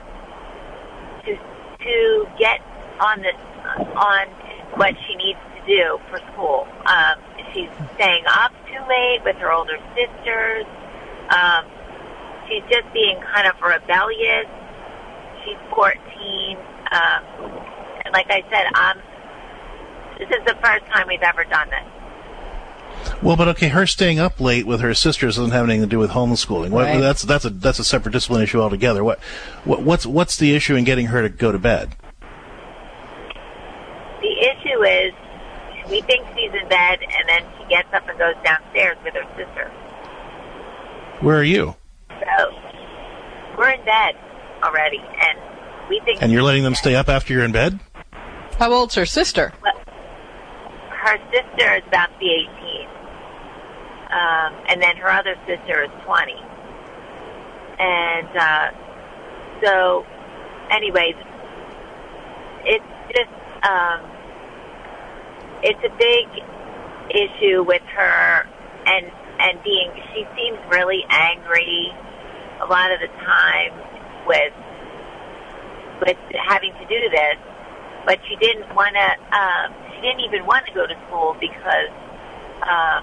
to to get on the on what she needs to do for school. Um, she's staying up too late with her older sisters. Um, she's just being kind of rebellious. She's fourteen. Um, and like I said, um, this is the first time we've ever done this. Well, but okay, her staying up late with her sisters doesn't have anything to do with homeschooling. What, right. That's that's a that's a separate discipline issue altogether. What, what what's what's the issue in getting her to go to bed? The issue is, we think she's in bed, and then she gets up and goes downstairs with her sister. Where are you? So, we're in bed already, and we think... And you're letting them stay up after you're in bed? How old's her sister? Well, her sister is about to be eighteen. Um, and then her other sister is twenty. And, uh, so, anyways, it's just... Um, It's a big issue with her, and and being, she seems really angry a lot of the time with with having to do this, but she didn't want to, um, she didn't even want to go to school because, um,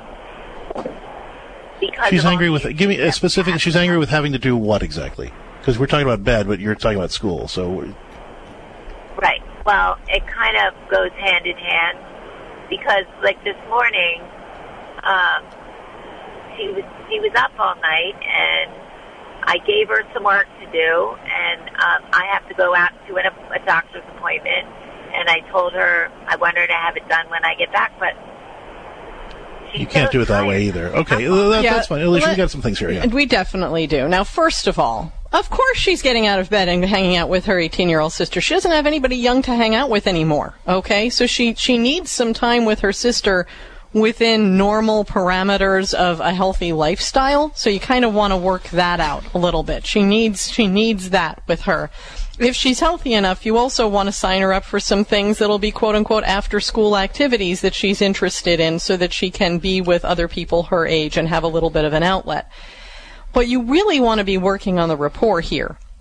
because she's of angry with, give me a specific, she's angry with having to do what exactly? Because we're talking about bed, but you're talking about school, so. Right. Well, it kind of goes hand in hand because, like this morning, um, she was she was up all night, and I gave her some work to do, and um, I have to go out to an, a doctor's appointment, and I told her I want her to have it done when I get back, but you can't do it that way either. Okay, that, yeah, that's fine. At least we got some things here. Yeah. We definitely do. Now, first of all, of course she's getting out of bed and hanging out with her eighteen-year-old sister. She doesn't have anybody young to hang out with anymore, okay? So she, she needs some time with her sister within normal parameters of a healthy lifestyle. So you kind of want to work that out a little bit. She needs she needs that with her. If she's healthy enough, you also want to sign her up for some things that'll be quote-unquote after-school activities that she's interested in so that she can be with other people her age and have a little bit of an outlet. But you really want to be working on the rapport here.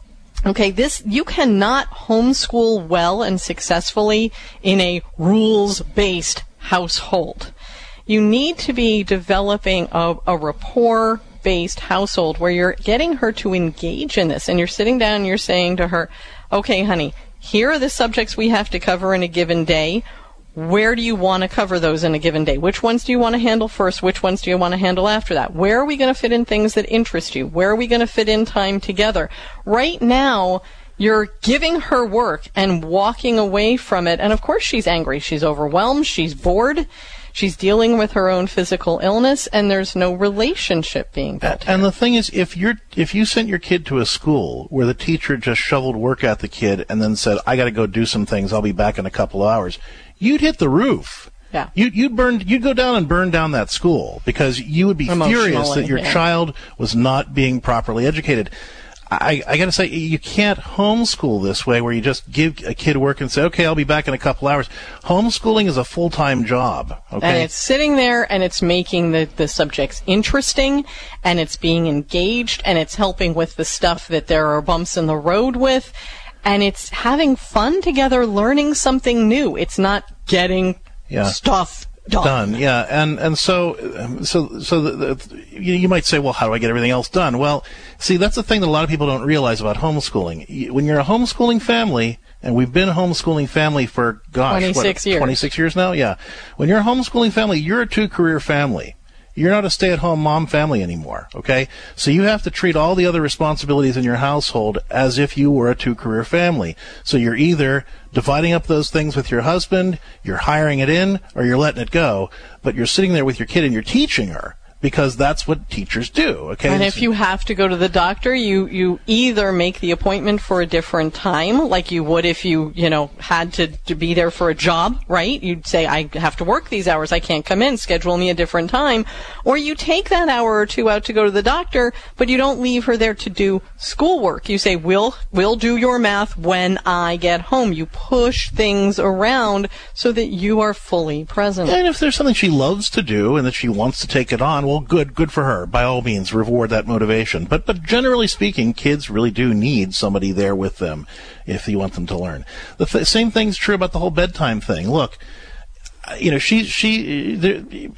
Okay, this, you cannot homeschool well and successfully in a rules-based household. You need to be developing a, a rapport-based household where you're getting her to engage in this, and you're sitting down and you're saying to her, okay, honey, here are the subjects we have to cover in a given day. Where do you want to cover those in a given day? Which ones do you want to handle first? Which ones do you want to handle after that? Where are we going to fit in things that interest you? Where are we going to fit in time together? Right now, you're giving her work and walking away from it. And of course she's angry. She's overwhelmed. She's bored. She's dealing with her own physical illness, and there's no relationship being built. And the thing is, if you're if you sent your kid to a school where the teacher just shoveled work at the kid and then said, I got to go do some things, I'll be back in a couple of hours, you'd hit the roof. Yeah. You'd, you'd burn, you'd go down and burn down that school because you would be furious that your yeah. child was not being properly educated. I, I got to say, you can't homeschool this way where you just give a kid work and say, okay, I'll be back in a couple hours. Homeschooling is a full-time job. Okay. And it's sitting there and it's making the, the subjects interesting, and it's being engaged, and it's helping with the stuff that there are bumps in the road with, and it's having fun together, learning something new. It's not getting yeah. stuff done. Done, yeah, and and so so so the, the, you, you might say, well, how do I get everything else done? Well, see, that's the thing that a lot of people don't realize about homeschooling. When you're a homeschooling family, and we've been a homeschooling family for gosh, twenty-six what, years, twenty-six years now, yeah. When you're a homeschooling family, you're a two-career family. You're not a stay-at-home mom family anymore, okay? So you have to treat all the other responsibilities in your household as if you were a two-career family. So you're either dividing up those things with your husband, you're hiring it in, or you're letting it go, but you're sitting there with your kid and you're teaching her. Because that's what teachers do, okay? And if you have to go to the doctor, you, you either make the appointment for a different time, like you would if you, you know, had to, to be there for a job, right? You'd say, I have to work these hours, I can't come in, schedule me a different time. Or you take that hour or two out to go to the doctor, but you don't leave her there to do schoolwork. You say, we'll, we'll do your math when I get home. You push things around so that you are fully present. And if there's something she loves to do and that she wants to take it on, well, good, good for her. By all means, reward that motivation. But, but generally speaking, kids really do need somebody there with them if you want them to learn. The th- same thing's true about the whole bedtime thing. Look, you know, she, she, they're,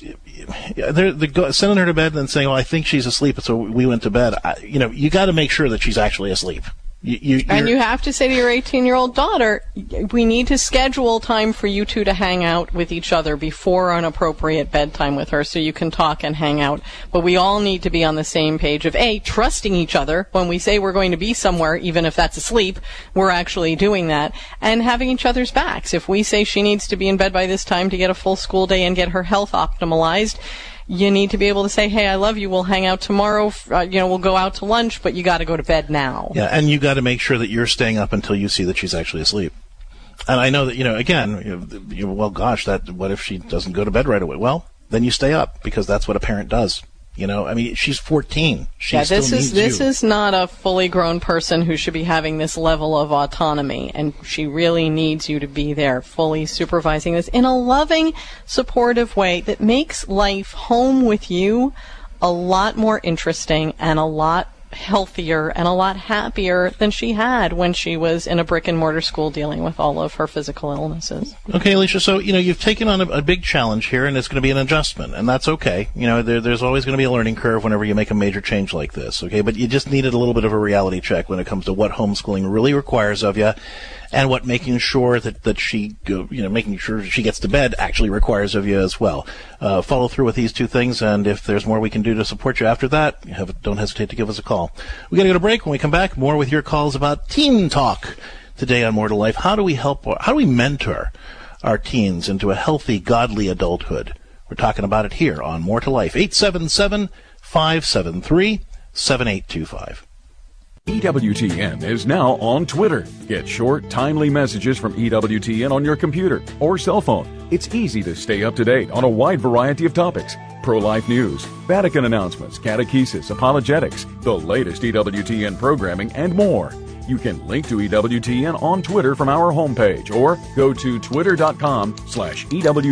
they're, they're sending her to bed and then saying, well, I think she's asleep, so we went to bed. I, you know, you got to make sure that she's actually asleep. You, you, and you have to say to your eighteen-year-old daughter, we need to schedule time for you two to hang out with each other before an appropriate bedtime with her so you can talk and hang out. But we all need to be on the same page of, A, trusting each other. When we say we're going to be somewhere, even if that's asleep, we're actually doing that. And having each other's backs. If we say she needs to be in bed by this time to get a full school day and get her health optimalized, you need to be able to say, hey, I love you, we'll hang out tomorrow, uh, you know, we'll go out to lunch, but you got to go to bed now. Yeah, and you got to make sure that you're staying up until you see that she's actually asleep. And I know that, you know, again, you, you, well, gosh, that what if she doesn't go to bed right away? Well, then you stay up, because that's what a parent does. You know, I mean, she's fourteen. She yeah, this still is needs this you. is not a fully grown person who should be having this level of autonomy, and she really needs you to be there, fully supervising this in a loving, supportive way that makes life home with you a lot more interesting and a lot healthier and a lot happier than she had when she was in a brick and mortar school dealing with all of her physical illnesses. Okay, Alicia, so, you know, you've taken on a, a big challenge here, and it's going to be an adjustment, and that's okay. You know, there, there's always going to be a learning curve whenever you make a major change like this, okay? But you just needed a little bit of a reality check when it comes to what homeschooling really requires of you, and what making sure that, that she, go, you know, making sure she gets to bed actually requires of you as well. Uh, follow through with these two things, and if there's more we can do to support you after that, have, don't hesitate to give us a call. We got to go to break. When we come back, more with your calls about teen talk today on More to Life. How do we help, how do we mentor our teens into a healthy, godly adulthood? We're talking about it here on More to Life. eight seven seven, five seven three, seven eight two five. E W T N is now on Twitter. Get short, timely messages from E W T N on your computer or cell phone. It's easy to stay up to date on a wide variety of topics. Pro-life news, Vatican announcements, catechesis, apologetics, the latest E W T N programming, and more. You can link to E W T N on Twitter from our homepage or go to twitter.com slash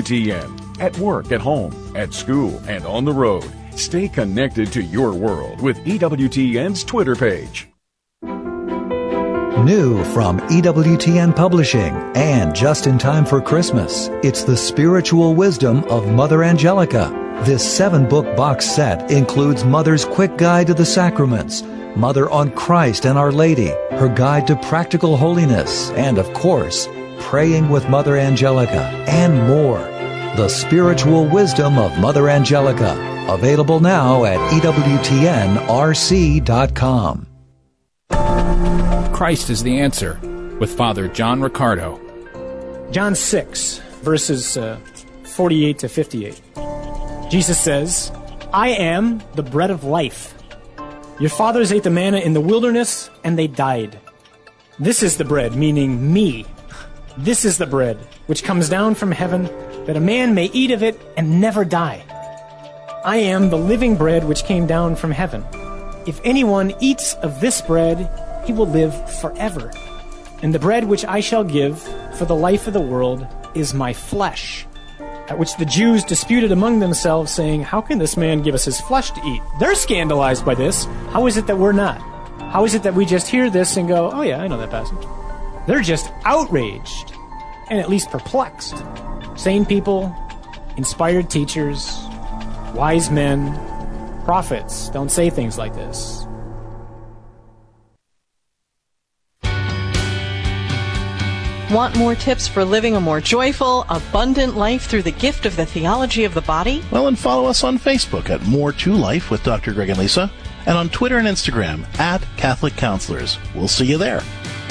EWTN. At work, at home, at school, and on the road. Stay connected to your world with E W T N's Twitter page. New from E W T N Publishing, and just in time for Christmas, it's The Spiritual Wisdom of Mother Angelica. This seven-book box set includes Mother's Quick Guide to the Sacraments, Mother on Christ and Our Lady, her Guide to Practical Holiness, and of course, Praying with Mother Angelica, and more. The Spiritual Wisdom of Mother Angelica. Available now at E W T N R C dot com. Christ is the Answer with Father John Riccardo. John six, verses uh, forty-eight to fifty-eight. Jesus says, I am the bread of life. Your fathers ate the manna in the wilderness, and they died. This is the bread, meaning me. This is the bread which comes down from heaven, that a man may eat of it and never die. I am the living bread which came down from heaven. If anyone eats of this bread, he will live forever. And the bread which I shall give for the life of the world is my flesh. At which the Jews disputed among themselves, saying, how can this man give us his flesh to eat? They're scandalized by this. How is it that we're not? How is it that we just hear this and go, oh yeah, I know that passage? They're just outraged and at least perplexed. Sane people, inspired teachers, wise men, prophets don't say things like this. Want more tips for living a more joyful, abundant life through the gift of the theology of the body? Well, and follow us on Facebook at More to Life with Doctor Greg and Lisa, and on Twitter and Instagram at Catholic Counselors. We'll see you there.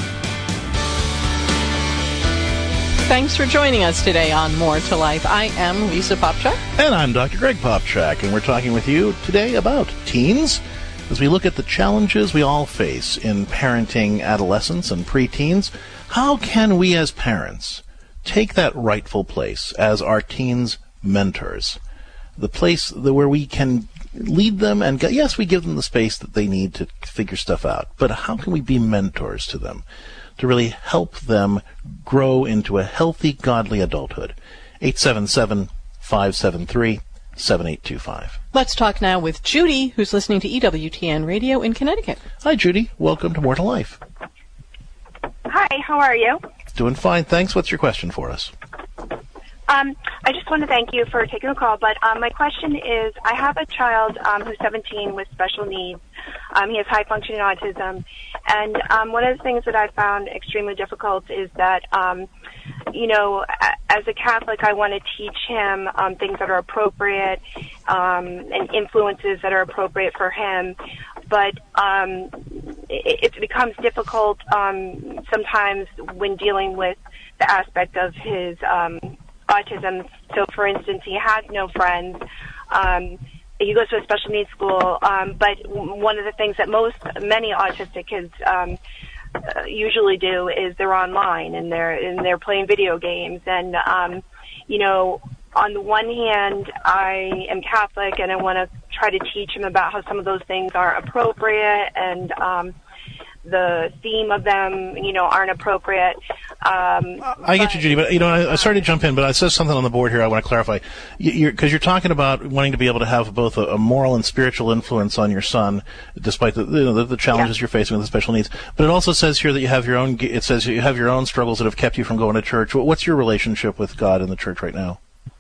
Thanks for joining us today on More to Life. I am Lisa Popchak. And I'm Doctor Greg Popchak, and we're talking with you today about teens as we look at the challenges we all face in parenting adolescents and preteens. How can we as parents take that rightful place as our teens' mentors? The place where we can lead them and, yes, we give them the space that they need to figure stuff out, but how can we be mentors to them to really help them grow into a healthy, godly adulthood? eight seven seven, five seven three, seven eight two five. Let's talk now with Judy, who's listening to E W T N Radio in Connecticut. Hi, Judy. Welcome to More to Life. Hi, how are you? Doing fine, thanks. What's your question for us? Um, I just want to thank you for taking the call, but um, my question is, I have a child um, who's seventeen with special needs. Um, he has high-functioning autism, and um, one of the things that I found extremely difficult is that, um, you know, as a Catholic, I want to teach him um, things that are appropriate um, and influences that are appropriate for him, but um, it, it becomes difficult um, sometimes when dealing with the aspect of his um, autism. So, for instance, he has no friends. Um, he goes to a special needs school, um, but one of the things that most, many autistic kids um, uh, usually do is they're online and they're and they're playing video games. And um, you know, on the one hand, I am Catholic and I want to try to teach him about how some of those things are appropriate and um, the theme of them, you know, aren't appropriate. Um, I get you, Judy, but, you know, I, I started to jump in, but I said something on the board here I want to clarify. Because you're, you're talking about wanting to be able to have both a, a moral and spiritual influence on your son, despite the, you know, the, the challenges yeah. you're facing with the special needs. But it also says here that you have your own, it says you have your own struggles that have kept you from going to church. What's your relationship with God and the church right now?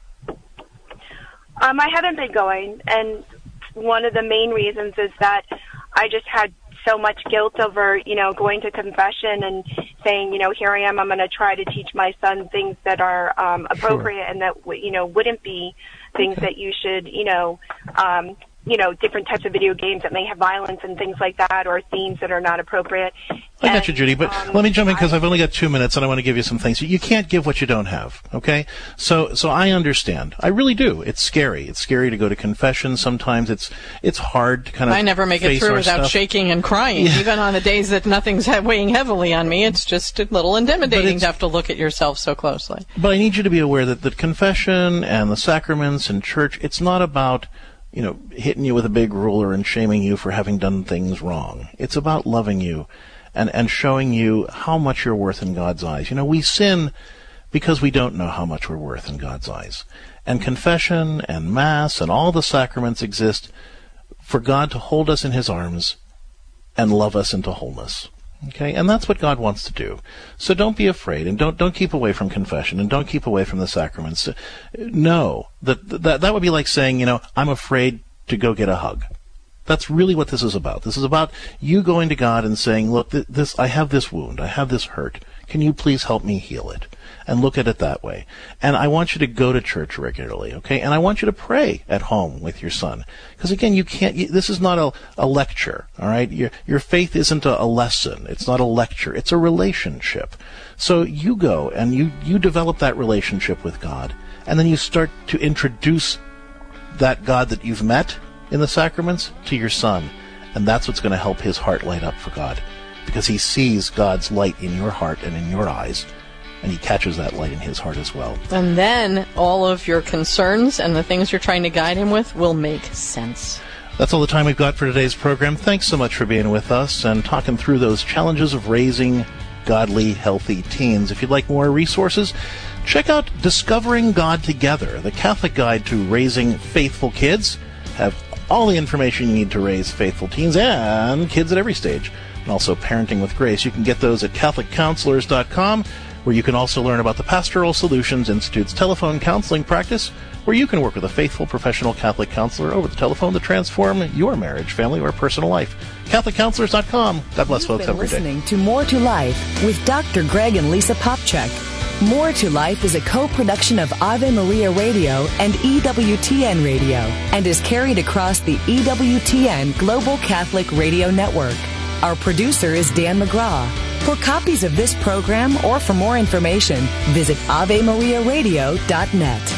Um, I haven't been going, and one of the main reasons is that I just had so much guilt over, you know, going to confession and saying, you know, here I am, I'm going to try to teach my son things that are um, appropriate sure. and that, you know, wouldn't be things okay. that you should, you know, um, you know, different types of video games that may have violence and things like that, or themes that are not appropriate. I got you, Judy, but um, let me jump in because I've only got two minutes and I want to give you some things. You can't give what you don't have, okay? So so I understand. I really do. It's scary. It's scary to go to confession. Sometimes it's it's hard to kind of I never make it through without stuff. shaking and crying. Yeah. Even on the days that nothing's weighing heavily on me, it's just a little intimidating to have to look at yourself so closely. But I need you to be aware that the confession and the sacraments and church, it's not about, you know, hitting you with a big ruler and shaming you for having done things wrong. It's about loving you and, and showing you how much you're worth in God's eyes. You know, we sin because we don't know how much we're worth in God's eyes. And confession and Mass and all the sacraments exist for God to hold us in His arms and love us into wholeness. Okay, and that's what God wants to do. So don't be afraid, and don't don't keep away from confession, and don't keep away from the sacraments. No, that that that would be like saying, you know, I'm afraid to go get a hug. That's really what this is about. This is about you going to God and saying, look, th- this I have this wound, I have this hurt. Can you please help me heal it? And look at it that way. And I want you to go to church regularly, okay? And I want you to pray at home with your son. Because again, you can't, you, this is not a, a lecture, all right? Your, your faith isn't a, a lesson. It's not a lecture. It's a relationship. So you go and you, you develop that relationship with God. And then you start to introduce that God that you've met in the sacraments to your son. And that's what's going to help his heart light up for God. Because he sees God's light in your heart and in your eyes. And he catches that light in his heart as well. And then all of your concerns and the things you're trying to guide him with will make sense. That's all the time we've got for today's program. Thanks so much for being with us and talking through those challenges of raising godly, healthy teens. If you'd like more resources, check out Discovering God Together, the Catholic Guide to Raising Faithful Kids. Have all the information you need to raise faithful teens and kids at every stage. And also Parenting with Grace. You can get those at Catholic Counselors dot com. Where you can also learn about the Pastoral Solutions Institute's telephone counseling practice, where you can work with a faithful professional Catholic counselor over the telephone to transform your marriage, family, or personal life. Catholic Counselors dot com. God bless, You've folks. been Have a great day. listening to More to Life with Doctor Greg and Lisa Popchak. More to Life is a co-production of Ave Maria Radio and E W T N Radio and is carried across the E W T N Global Catholic Radio Network. Our producer is Dan McGraw. For copies of this program or for more information, visit ave maria radio dot net.